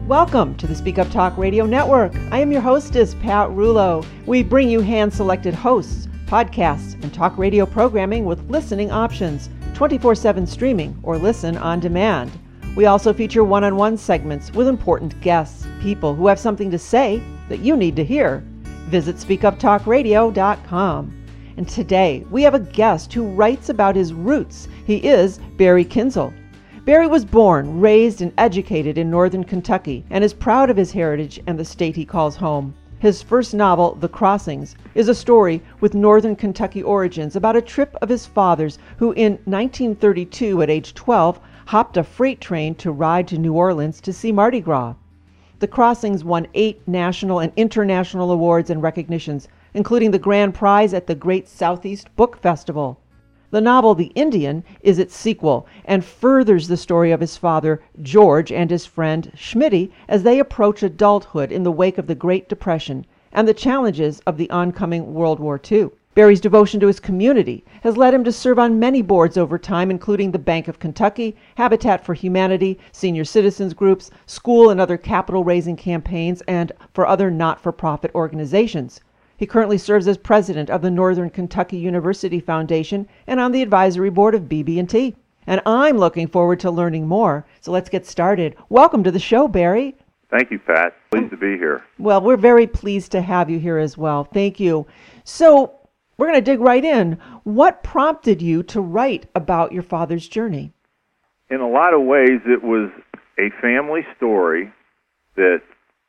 Welcome to the Speak Up Talk Radio Network. I am your hostess, Pat Rulo. We bring you hand-selected hosts, podcasts, and talk radio programming with listening options, 24/7 streaming or listen on demand. We also feature one-on-one segments with important guests, people who have something to say that you need to hear. Visit speakuptalkradio.com. And today we have a guest who writes about his roots. He is Barry Kinzel. Barry was born, raised, and educated in northern Kentucky and is proud of his heritage and the state he calls home. His first novel, The Crossings, is a story with northern Kentucky origins about a trip of his father's who in 1932, at age 12, hopped a freight train to ride to New Orleans to see Mardi Gras. The Crossings won 8 national and international awards and recognitions, including the grand prize at the Great Southeast Book Festival. The novel, The Indian, is its sequel and furthers the story of his father, George, and his friend, Schmitty, as they approach adulthood in the wake of the Great Depression and the challenges of the oncoming World War II. Barry's devotion to his community has led him to serve on many boards over time, including the Bank of Kentucky, Habitat for Humanity, senior citizens groups, school and other capital-raising campaigns, and for other not-for-profit organizations. He currently serves as president of the Northern Kentucky University Foundation and on the advisory board of BB&T. And I'm looking forward to learning more. So let's get started. Welcome to the show, Barry. Thank you, Pat. Pleased to be here. Well, we're very pleased to have you here as well. Thank you. So we're going to dig right in. What prompted you to write about your father's journey? In a lot of ways, it was a family story that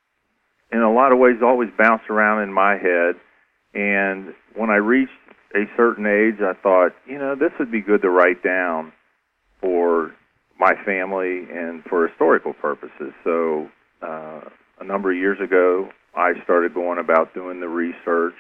in a lot of ways always bounced around in my head. And when I reached a certain age, I thought, this would be good to write down for my family and for historical purposes. So a number of years ago, I started going about doing the research,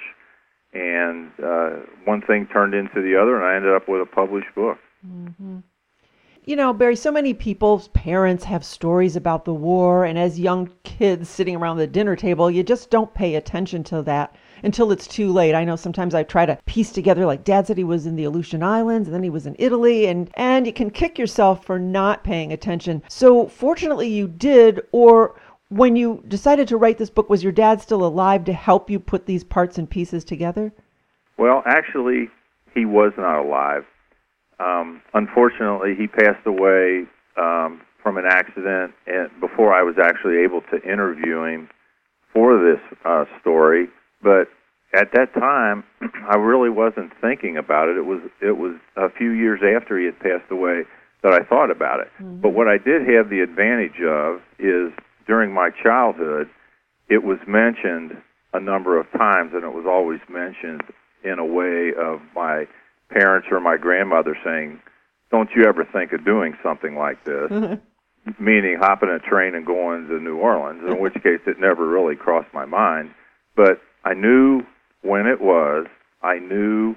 and one thing turned into the other, and I ended up with a published book. Mm-hmm. Barry, so many people's parents have stories about the war, and as young kids sitting around the dinner table, you just don't pay attention to that until it's too late. I know sometimes I try to piece together, like Dad said he was in the Aleutian Islands, and then he was in Italy, and you can kick yourself for not paying attention. So fortunately you did, or when you decided to write this book, was your dad still alive to help you put these parts and pieces together? Well, actually, he was not alive. Unfortunately, he passed away from an accident before I was actually able to interview him for this story. But at that time, I really wasn't thinking about it. It was a few years after he had passed away that I thought about it. Mm-hmm. But what I did have the advantage of is during my childhood, it was mentioned a number of times, and it was always mentioned in a way of my parents or my grandmother saying, "Don't you ever think of doing something like this?" Meaning hopping a train and going to New Orleans, in which case it never really crossed my mind. But I knew when it was. I knew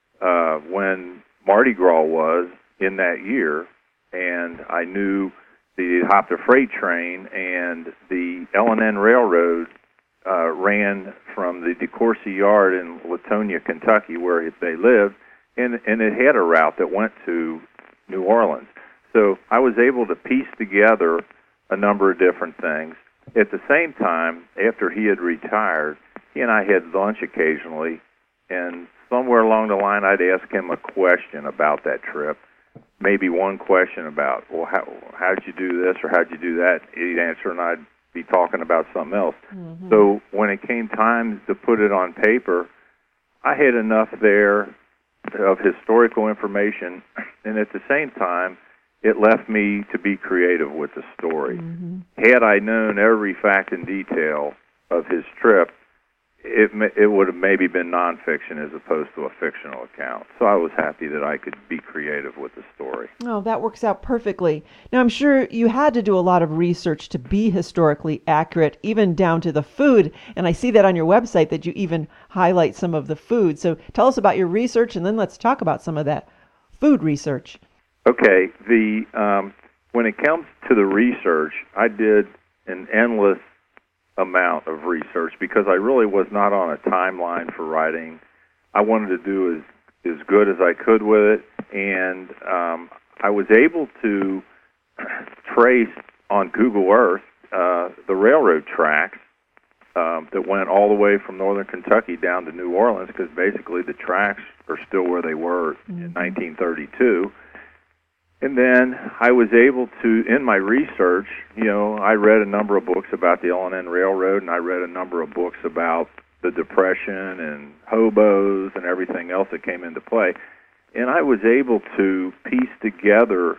when Mardi Gras was in that year, and I knew the hopped a freight train, and the L&N Railroad ran from the DeCourcy Yard in Latonia, Kentucky, where they lived, and it had a route that went to New Orleans. So I was able to piece together a number of different things. At the same time, after he had retired, he and I had lunch occasionally, and somewhere along the line I'd ask him a question about that trip, maybe one question about, well, how'd you do this or how'd you do that? He'd answer, and I'd be talking about something else. Mm-hmm. So when it came time to put it on paper, I had enough there of historical information, and at the same time, it left me to be creative with the story. Mm-hmm. Had I known every fact and detail of his trip, it would have maybe been nonfiction as opposed to a fictional account. So I was happy that I could be creative with the story. Oh, that works out perfectly. Now, I'm sure you had to do a lot of research to be historically accurate, even down to the food. And I see that on your website that you even highlight some of the food. So tell us about your research, and then let's talk about some of that food research. Okay. When it comes to the research, I did an endless amount of research because I really was not on a timeline for writing. I wanted to do as good as I could with it, and I was able to trace on Google Earth the railroad tracks that went all the way from northern Kentucky down to New Orleans, because basically the tracks are still where they were in 1932. And then I was able to, in my research, I read a number of books about the L&N Railroad, and I read a number of books about the Depression and hobos and everything else that came into play. And I was able to piece together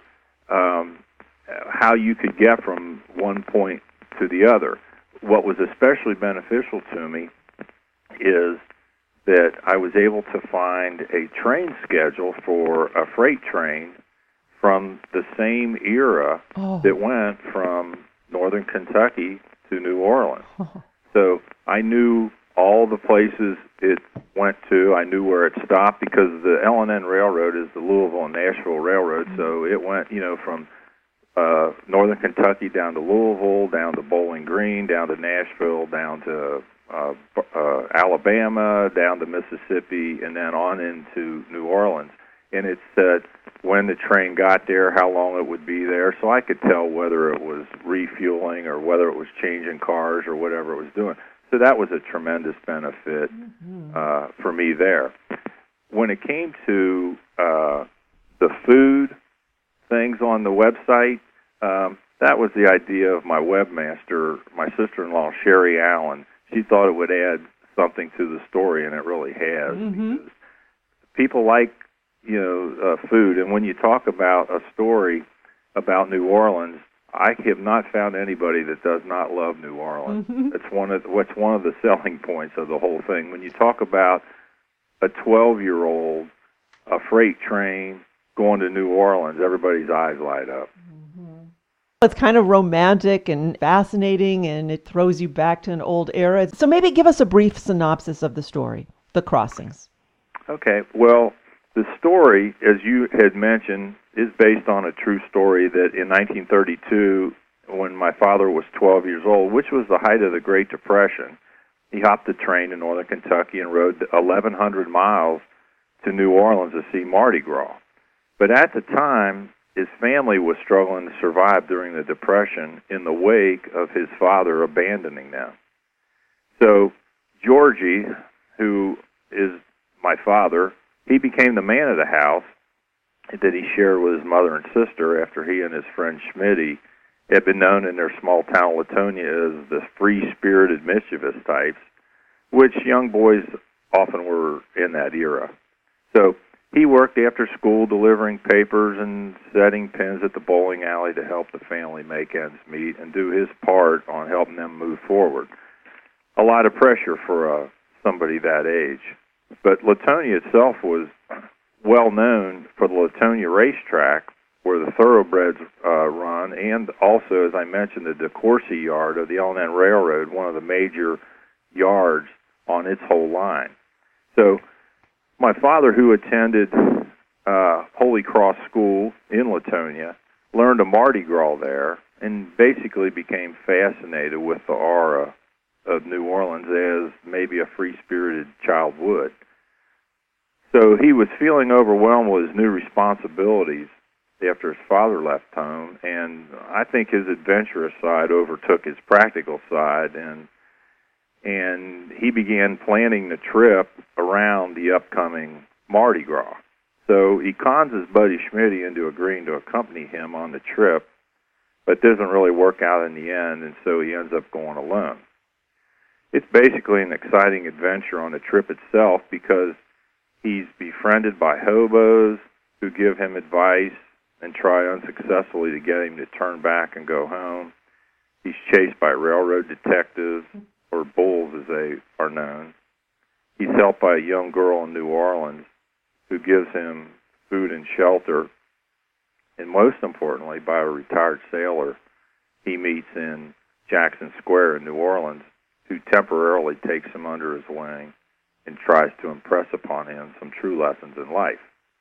how you could get from one point to the other. What was especially beneficial to me is that I was able to find a train schedule for a freight train from the same era that went from northern Kentucky to New Orleans. So I knew all the places it went to. I knew where it stopped, because the L&N Railroad is the Louisville and Nashville Railroad, so it went, from northern Kentucky down to Louisville, down to Bowling Green, down to Nashville, down to Alabama, down to Mississippi, and then on into New Orleans. And it said when the train got there, how long it would be there, so I could tell whether it was refueling or whether it was changing cars or whatever it was doing. So that was a tremendous benefit for me there. When it came to the food things on the website, that was the idea of my webmaster, my sister-in-law, Sherry Allen. She thought it would add something to the story, and it really has. Because people like food, and when you talk about a story about New Orleans, I have not found anybody that does not love New Orleans. It's one of the selling points of the whole thing. When you talk about a 12-year-old, a freight train going to New Orleans, everybody's eyes light up. It's kind of romantic and fascinating, and it throws you back to an old era. So maybe give us a brief synopsis of the story, The Crossings. Okay, well, the story, as you had mentioned, is based on a true story that in 1932, when my father was 12 years old, which was the height of the Great Depression, he hopped a train in northern Kentucky and rode 1,100 miles to New Orleans to see Mardi Gras. But at the time, his family was struggling to survive during the Depression in the wake of his father abandoning them. So Georgie, who is my father, he became the man of the house that he shared with his mother and sister after he and his friend Schmitty had been known in their small town Latonia as the free-spirited, mischievous types, which young boys often were in that era. So he worked after school delivering papers and setting pins at the bowling alley to help the family make ends meet and do his part on helping them move forward. A lot of pressure for somebody that age. But Latonia itself was well known for the Latonia racetrack, where the thoroughbreds run, and also, as I mentioned, the DeCourcy yard of the L&N Railroad, one of the major yards on its whole line. So my father, who attended Holy Cross School in Latonia, learned a Mardi Gras there and basically became fascinated with the aura of New Orleans as maybe a free-spirited child would. So he was feeling overwhelmed with his new responsibilities after his father left home, and I think his adventurous side overtook his practical side, and he began planning the trip around the upcoming Mardi Gras. So he cons his buddy Schmitty into agreeing to accompany him on the trip, but doesn't really work out in the end, and so he ends up going alone. It's basically an exciting adventure on the trip itself because he's befriended by hobos who give him advice and try unsuccessfully to get him to turn back and go home. He's chased by railroad detectives, or bulls as they are known. He's helped by a young girl in New Orleans who gives him food and shelter, and most importantly, by a retired sailor he meets in Jackson Square in New Orleans, who temporarily takes him under his wing and tries to impress upon him some true lessons in life.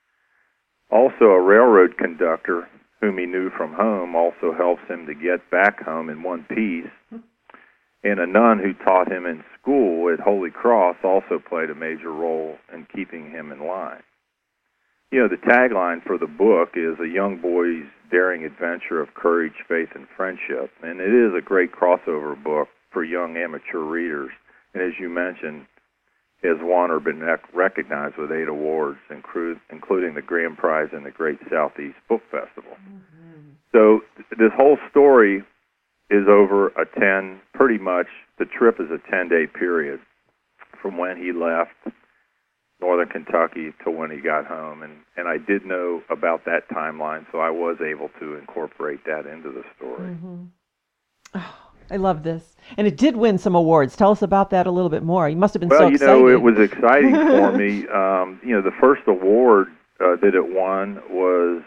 Also, a railroad conductor whom he knew from home also helps him to get back home in one piece, and a nun who taught him in school at Holy Cross also played a major role in keeping him in line. The tagline for the book is "A Young Boy's Daring Adventure of Courage, Faith, and Friendship," and it is a great crossover book for young amateur readers. And as you mentioned, has won or been recognized with 8 awards, including the Grand Prize in the Great Southeast Book Festival. Mm-hmm. So this whole story is over pretty much the trip is a 10-day period from when he left Northern Kentucky to when he got home. And I did know about that timeline, so I was able to incorporate that into the story. Mm-hmm. Oh, I love this. And it did win some awards. Tell us about that a little bit more. You must have been so excited. Well, it was exciting for me. The first award that it won was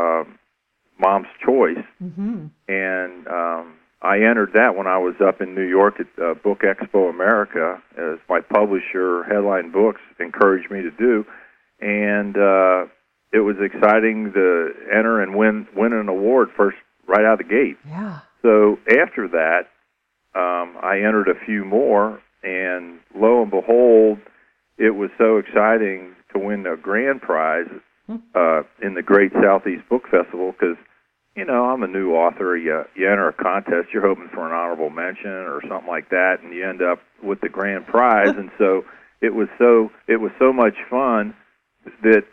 Mom's Choice. Mm-hmm. And I entered that when I was up in New York at Book Expo America, as my publisher, Headline Books, encouraged me to do. And it was exciting to enter and win an award first, right out of the gate. Yeah. So after that, I entered a few more, and lo and behold, it was so exciting to win a grand prize in the Great Southeast Book Festival, because I'm a new author. You enter a contest, you're hoping for an honorable mention or something like that, and you end up with the grand prize. And so it was so much fun that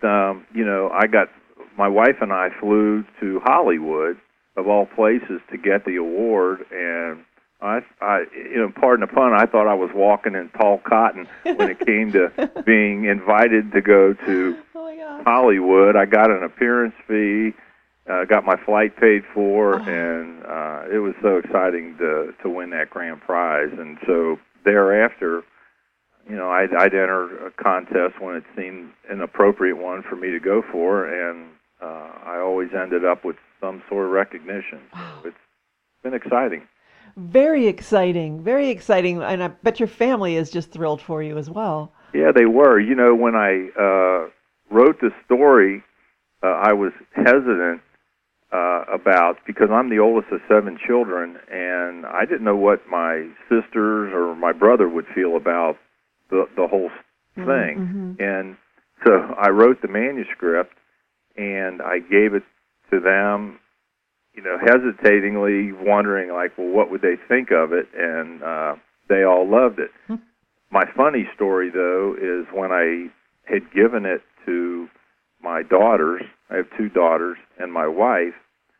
my wife and I flew to Hollywood, of all places, to get the award. And I pardon the pun, I thought I was walking in tall cotton when it came to being invited to go to Hollywood. I got an appearance fee. Got my flight paid for, and it was so exciting to win that grand prize. And so thereafter, I'd enter a contest when it seemed an appropriate one for me to go for, and I always ended up with some sort of recognition. So it's been exciting. Very exciting, very exciting, and I bet your family is just thrilled for you as well. Yeah, they were. When I wrote the story, I was hesitant because I'm the oldest of 7 children, and I didn't know what my sisters or my brother would feel about the whole thing. Mm-hmm. And so I wrote the manuscript, and I gave it to them, hesitatingly, wondering, what would they think of it? And they all loved it. Mm-hmm. My funny story, though, is when I had given it to my daughters, I have 2 daughters, and my wife,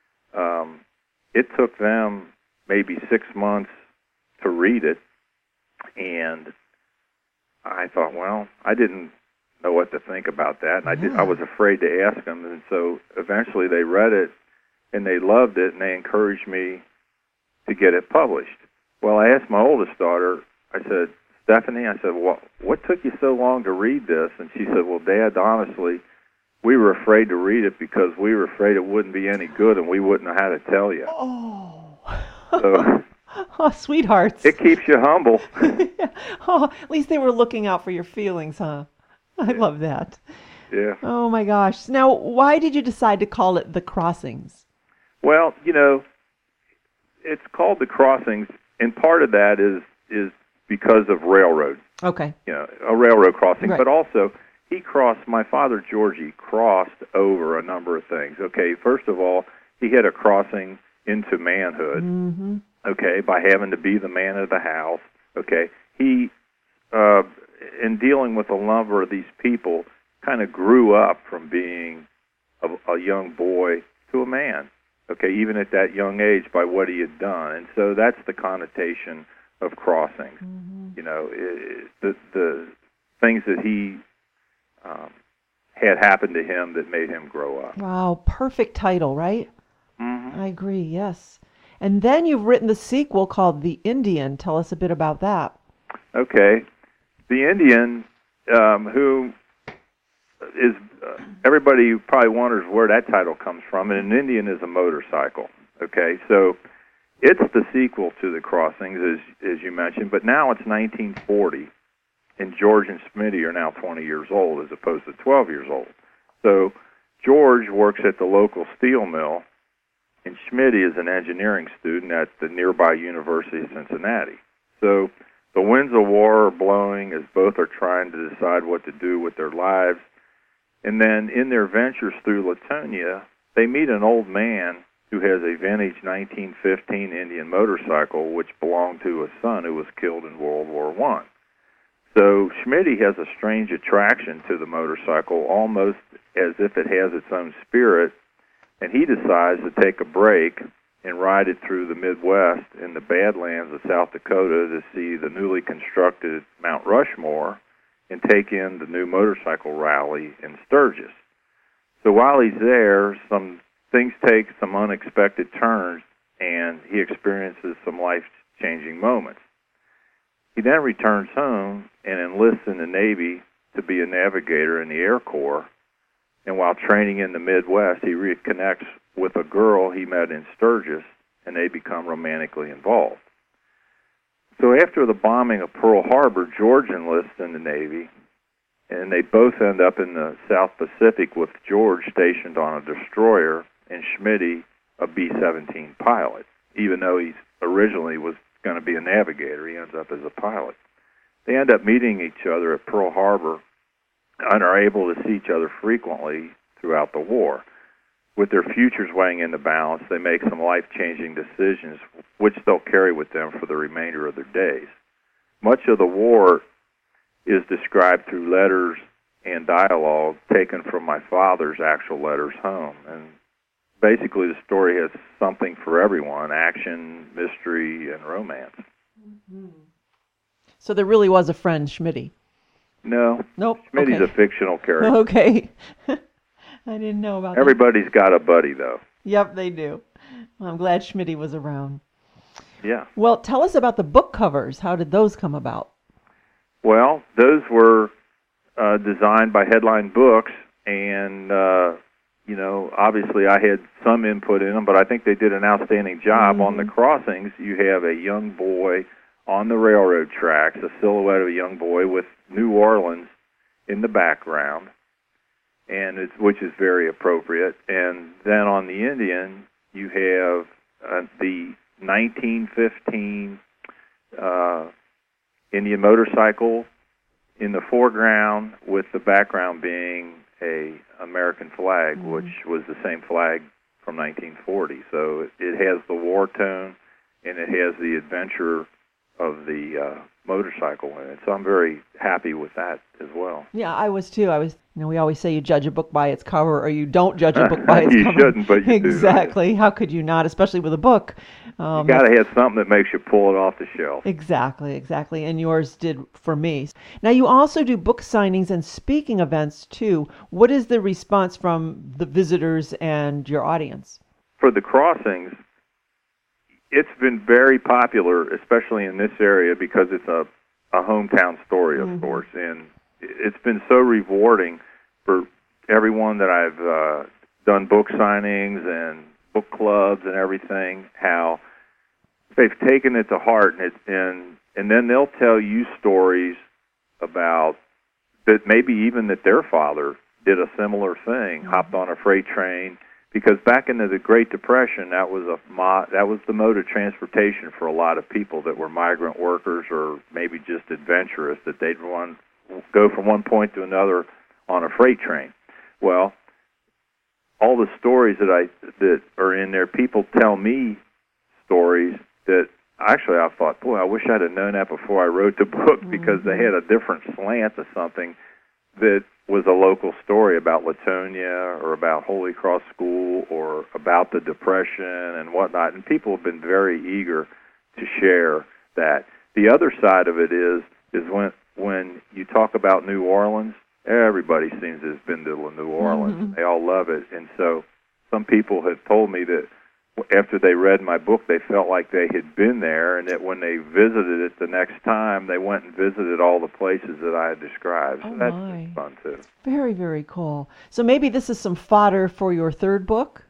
it took them maybe 6 months to read it, and I thought, well, I didn't know what to think about that, and I was afraid to ask them, and so eventually they read it, and they loved it, and they encouraged me to get it published. Well, I asked my oldest daughter, I said, Stephanie, what took you so long to read this? And she said, well, Dad, honestly, we were afraid to read it because we were afraid it wouldn't be any good and we wouldn't know how to tell you. Oh. So, sweethearts. It keeps you humble. Oh, at least they were looking out for your feelings, huh? I love that. Yeah. Oh, my gosh. Now, why did you decide to call it The Crossings? Well, it's called The Crossings, and part of that is because of railroad. Okay. A railroad crossing, right. But also my father, Georgie, crossed over a number of things. Okay, first of all, he had a crossing into manhood, mm-hmm. Okay, by having to be the man of the house. Okay, he, in dealing with a number of these people, kind of grew up from being a young boy to a man. Okay, even at that young age, by what he had done. And so that's the connotation of crossings. Mm-hmm. The things that he had happened to him that made him grow up. Wow, perfect title, right? Mm-hmm. I agree, yes. And then you've written the sequel called The Indian. Tell us a bit about that. Okay. The Indian, who is, everybody probably wonders where that title comes from, and an Indian is a motorcycle. Okay, so it's the sequel to The Crossings, as you mentioned, but now it's 1940. And George and Smitty are now 20 years old as opposed to 12 years old. So George works at the local steel mill, and Smitty is an engineering student at the nearby University of Cincinnati. So the winds of war are blowing as both are trying to decide what to do with their lives. And then in their ventures through Latonia, they meet an old man who has a vintage 1915 Indian motorcycle which belonged to a son who was killed in World War I. So Schmitty has a strange attraction to the motorcycle, almost as if it has its own spirit, and he decides to take a break and ride it through the Midwest in the Badlands of South Dakota to see the newly constructed Mount Rushmore and take in the new motorcycle rally in Sturgis. So while he's there, some things take some unexpected turns, and he experiences some life-changing moments. He then returns home and enlists in the Navy to be a navigator in the Air Corps, and while training in the Midwest, he reconnects with a girl he met in Sturgis, and they become romantically involved. So after the bombing of Pearl Harbor, George enlists in the Navy, and they both end up in the South Pacific with George stationed on a destroyer and Schmitty a B-17 pilot. Even though he originally was going to be a navigator, he ends up as a pilot. They end up meeting each other at Pearl Harbor and are able to see each other frequently throughout the war. With their futures weighing in the balance, they make some life-changing decisions which they'll carry with them for the remainder of their days. Much of the war is described through letters and dialogue taken from my father's actual letters home. And basically the story has something for everyone: action, mystery, and romance. Mm-hmm. So there really was a friend, Schmitty? No. Nope. Schmitty's okay. a fictional character. Okay. I didn't know about Everybody's got a buddy, though. Yep, they do. Well, I'm glad Schmitty was around. Yeah. Well, tell us about the book covers. How did those come about? Well, those were designed by Headline Books, and obviously I had some input in them, but I think they did an outstanding job. Mm-hmm. On the crossings, you have a young boy on the railroad tracks, a silhouette of a young boy with New Orleans in the background, and which is very appropriate. And then on the Indian, you have the 1915 Indian motorcycle in the foreground, with the background being a American flag, mm-hmm. which was the same flag from 1940. So it has the war tone, and it has the adventure of the motorcycle in it. So I'm very happy with that as well. Yeah, I was too. We always say you judge a book by its cover, or you don't judge a book by its you cover. You shouldn't, but you exactly. do. How could you not, especially with a book? You got to have something that makes you pull it off the shelf. Exactly. And yours did for me. Now, you also do book signings and speaking events too. What is the response from the visitors and your audience? For the crossings, it's been very popular, especially in this area, because it's a hometown story, of mm-hmm. course, and it's been so rewarding for everyone that I've done book signings and book clubs and everything, how they've taken it to heart, and then they'll tell you stories about that, maybe even that their father did a similar thing, mm-hmm. hopped on a freight train. Because back into the Great Depression, that was the mode of transportation for a lot of people that were migrant workers or maybe just adventurous, that they'd go from one point to another on a freight train. Well, all the stories that are in there, people tell me stories that actually I thought, boy, I wish I'd have known that before I wrote the book, mm-hmm. because they had a different slant to something that was a local story about Latonia or about Holy Cross School or about the Depression and whatnot, and people have been very eager to share that. The other side of it is when you talk about New Orleans, everybody seems to have been to New Orleans. Mm-hmm. They all love it, and so some people have told me that after they read my book, they felt like they had been there, and that when they visited it the next time, they went and visited all the places that I had described. So that's been fun, too. Very, very cool. So maybe this is some fodder for your third book?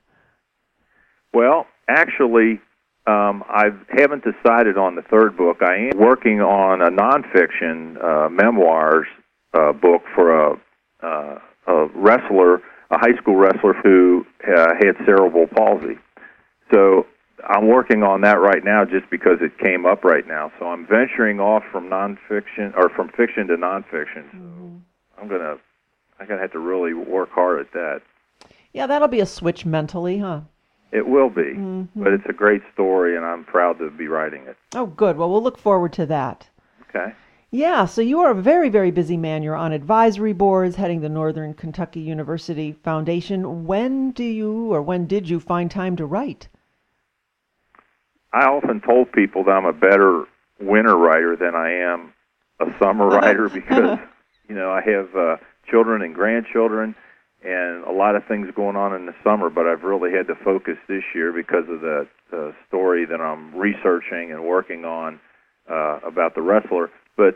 Well, actually, I haven't decided on the third book. I am working on a nonfiction memoirs book for a wrestler, a high school wrestler who had cerebral palsy. So I'm working on that right now just because it came up right now. So I'm venturing off from fiction to nonfiction. So I'm going to I'm gonna have to really work hard at that. Yeah, that'll be a switch mentally, huh? It will be, Mm-hmm. but it's a great story, and I'm proud to be writing it. Oh, good. Well, we'll look forward to that. Okay. Yeah, so you are a very, very busy man. You're on advisory boards, heading the Northern Kentucky University Foundation. When did you find time to write? I often told people that I'm a better winter writer than I am a summer writer because, I have children and grandchildren and a lot of things going on in the summer, but I've really had to focus this year because of the story that I'm researching and working on about the wrestler. But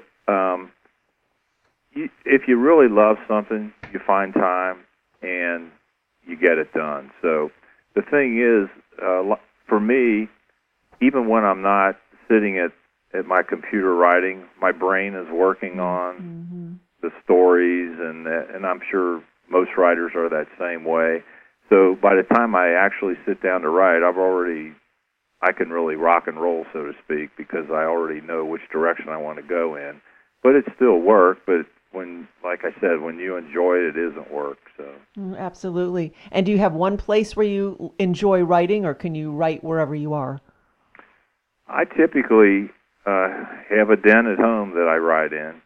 if you really love something, you find time and you get it done. So the thing is, for me, even when I'm not sitting at my computer writing, my brain is working on the stories, and I'm sure most writers are that same way. So by the time I actually sit down to write, I can really rock and roll, so to speak, because I already know which direction I want to go in. But it's still work, but like I said, when you enjoy it, it isn't work. So absolutely. And do you have one place where you enjoy writing, or can you write wherever you are? I typically have a den at home that I write in.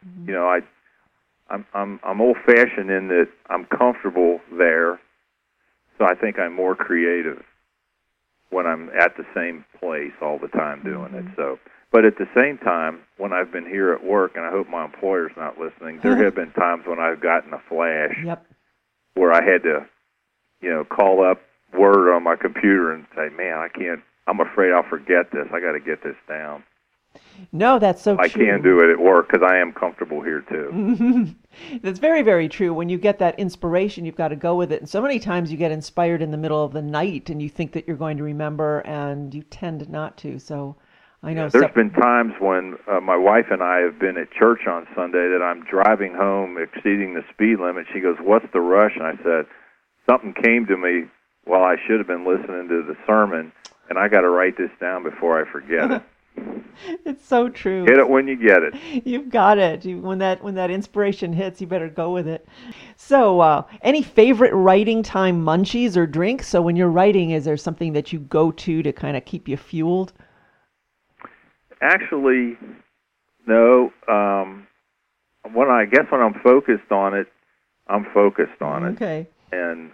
I'm old-fashioned in that I'm comfortable there, so I think I'm more creative when I'm at the same place all the time doing it. So, but at the same time, when I've been here at work, and I hope my employer's not listening, there have been times when I've gotten a flash where I had to, call up Word on my computer and say, "Man, I'm afraid I'll forget this. I got to get this down." No, that's so true. I can do it at work because I am comfortable here too. That's very, very true. When you get that inspiration, you've got to go with it. And so many times you get inspired in the middle of the night and you think that you're going to remember, and you tend not to. So I know. There's been times when my wife and I have been at church on Sunday that I'm driving home exceeding the speed limit. She goes, "What's the rush?" And I said, "Something came to me while I should have been listening to the sermon, and I got to write this down before I forget it." It's so true. Get it when you get it. You've got it. When that inspiration hits, you better go with it. So, any favorite writing time munchies or drinks? So when you're writing, is there something that you go to kind of keep you fueled? Actually, no. When I'm focused on it, I'm focused on it. Okay. And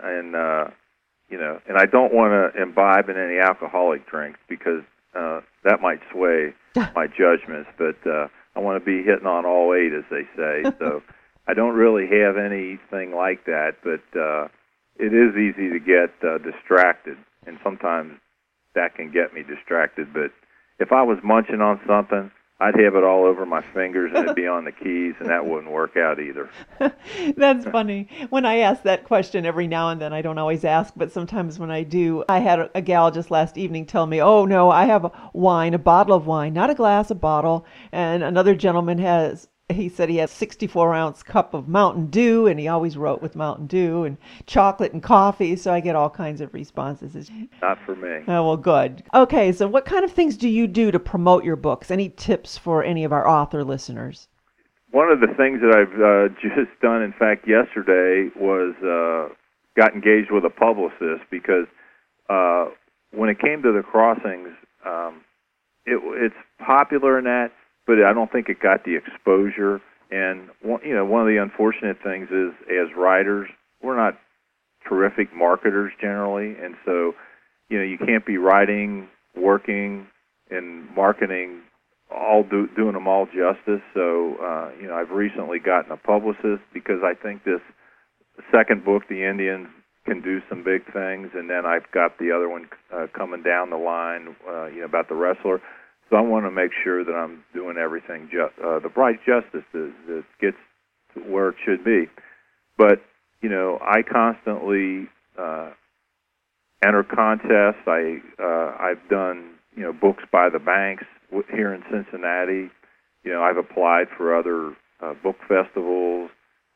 I don't want to imbibe in any alcoholic drinks because that might sway my judgments, but I want to be hitting on all eight, as they say. So I don't really have anything like that, but it is easy to get distracted, and sometimes that can get me distracted. But if I was munching on something, I'd have it all over my fingers and it'd be on the keys, and that wouldn't work out either. That's funny. When I ask that question every now and then, I don't always ask, but sometimes when I do, I had a gal just last evening tell me, "Oh, no, I have a bottle of wine, not a glass, a bottle." And another gentleman he said he has 64-ounce cup of Mountain Dew, and he always wrote with Mountain Dew, and chocolate and coffee, so I get all kinds of responses. Not for me. Oh, well, good. Okay, so what kind of things do you do to promote your books? Any tips for any of our author listeners? One of the things that I've just done, in fact, yesterday, was got engaged with a publicist because when it came to the Crossings, it's popular in that, but I don't think it got the exposure. And one of the unfortunate things is, as writers, we're not terrific marketers generally, and so you can't be writing, working, and marketing doing them all justice. So I've recently gotten a publicist because I think this second book, The Indians, can do some big things, and then I've got the other one coming down the line, about the wrestler. So I want to make sure that I'm doing everything the right justice that gets to where it should be. But I constantly enter contests. I've done books by the banks here in Cincinnati. I've applied for other book festivals.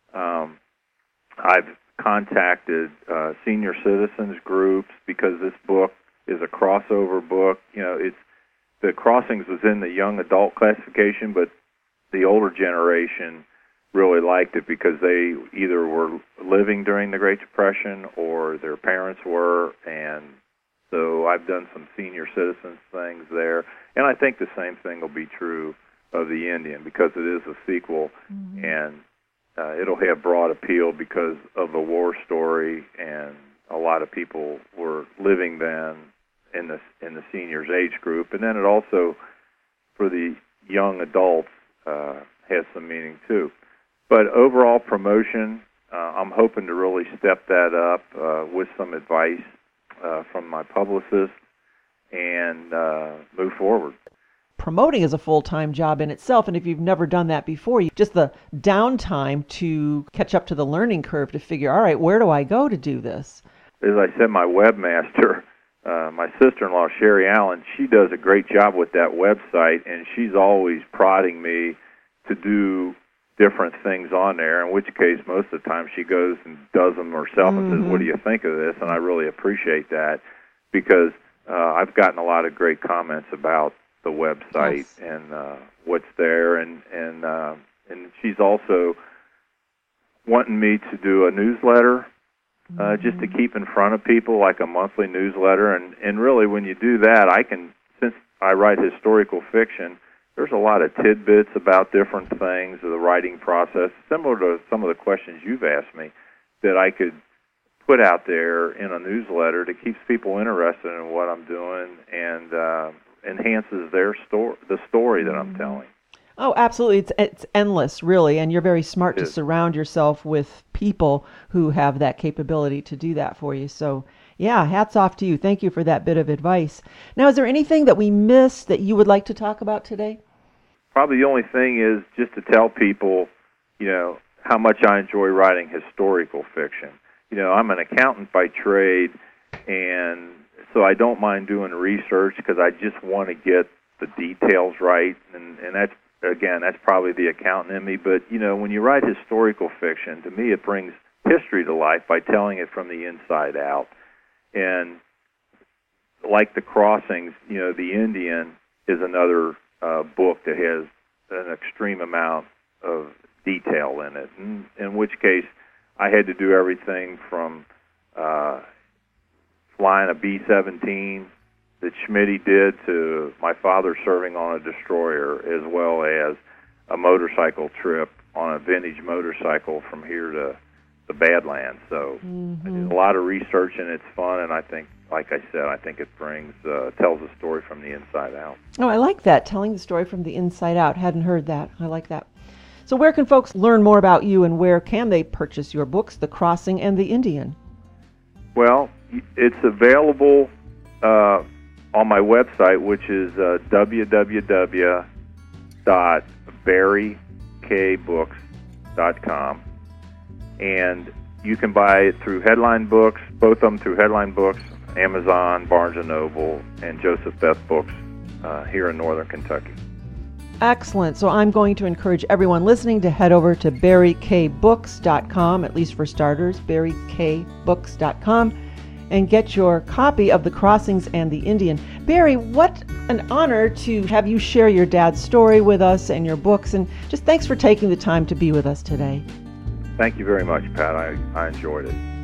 I've contacted senior citizens groups because this book is a crossover book. The Crossings was in the young adult classification, but the older generation really liked it because they either were living during the Great Depression or their parents were, and so I've done some senior citizens things there. And I think the same thing will be true of the Indian because it is a sequel, and it'll have broad appeal because of the war story, and a lot of people were living then in the seniors age group, and then it also, for the young adults, has some meaning too. But overall promotion, I'm hoping to really step that up with some advice from my publicist and move forward. Promoting is a full-time job in itself, and if you've never done that before, just the downtime to catch up to the learning curve to figure, all right, where do I go to do this? As I said, my webmaster, my sister-in-law, Sherry Allen, she does a great job with that website, and she's always prodding me to do different things on there, in which case most of the time she goes and does them herself and says, what do you think of this? And I really appreciate that because I've gotten a lot of great comments about the website and what's there, and she's also wanting me to do a newsletter just to keep in front of people, like a monthly newsletter, and really when you do that, since I write historical fiction, there's a lot of tidbits about different things of the writing process, similar to some of the questions you've asked me, that I could put out there in a newsletter that keeps people interested in what I'm doing and enhances the story that I'm telling. Oh, absolutely. It's endless, really, and you're very smart to surround yourself with people who have that capability to do that for you. So, yeah, hats off to you. Thank you for that bit of advice. Now, is there anything that we missed that you would like to talk about today? Probably the only thing is just to tell people, how much I enjoy writing historical fiction. I'm an accountant by trade, and so I don't mind doing research because I just want to get the details right, and that's probably the accountant in me. But, when you write historical fiction, to me it brings history to life by telling it from the inside out. And like The Crossings, The Indian is another book that has an extreme amount of detail in it, in which case I had to do everything from flying a B-17 that Schmitty did to my father serving on a destroyer, as well as a motorcycle trip on a vintage motorcycle from here to the Badlands. So I did a lot of research, and it's fun, and I think, like I said, I think it tells a story from the inside out. Oh, I like that, telling the story from the inside out. Hadn't heard that. I like that. So where can folks learn more about you, and where can they purchase your books, The Crossing and The Indian? Well, it's available on my website, which is www.barrykbooks.com. And you can buy it through Headline Books, both of them through Headline Books, Amazon, Barnes & Noble, and Joseph Beth Books here in Northern Kentucky. Excellent. So I'm going to encourage everyone listening to head over to barrykbooks.com, at least for starters, barrykbooks.com, and get your copy of The Crossings and The Indian. Barry, what an honor to have you share your dad's story with us and your books, and just thanks for taking the time to be with us today. Thank you very much, Pat. I enjoyed it.